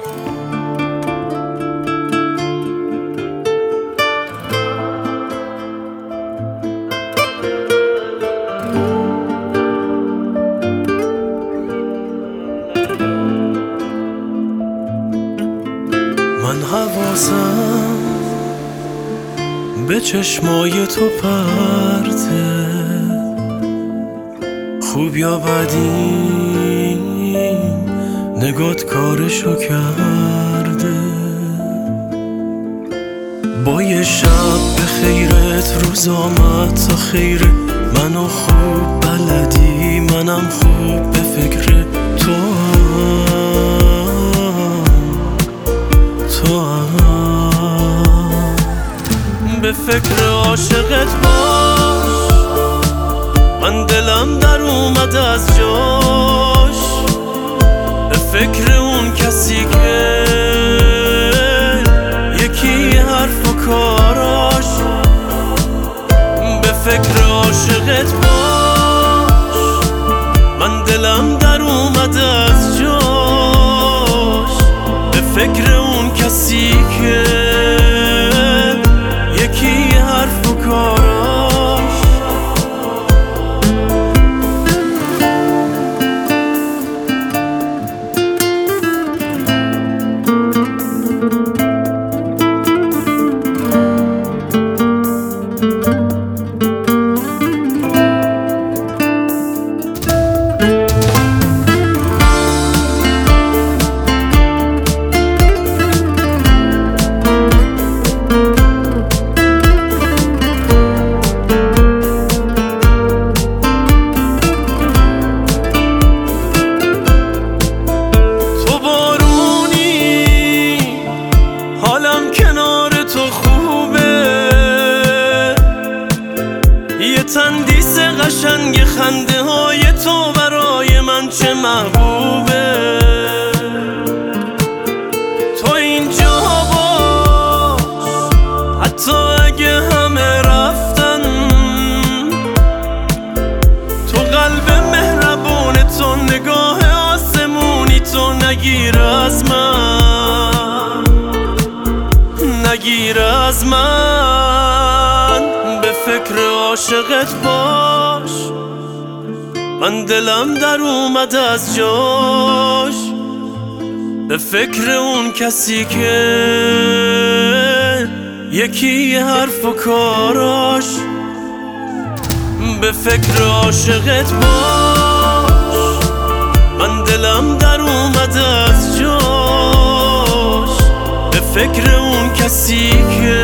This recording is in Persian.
من حواسم به چشمای تو پرته، خوب یا بدی نگات کارشو کرده. با یه شب به خیرت روز آمد تا خیره، منو خوب بلدی منم خوب به فکر تو به فکر عاشقت باش. من دلم در اومد از جاش، به فکر اون کسی که یکی حرف و کاراش. به فکر عاشقت باش. من دلم در اومد از جاش، به فکر اون کسی که یکی حرف و کاراش. تندیس قشنگ خنده های تو برای من چه محبوبه. تو اینجا باش حتی اگه همه رفتن. تو قلب مهربون تو، نگاه آسمونی تو، نگیر از من، نگیر از من. به فکر عاشقت باش. من دلم در اومد از جاش، به فکر اون کسی که یکی حرف و کاراش. به فکر عاشقت باش. من دلم در اومد از جاش، به فکر اون کسی که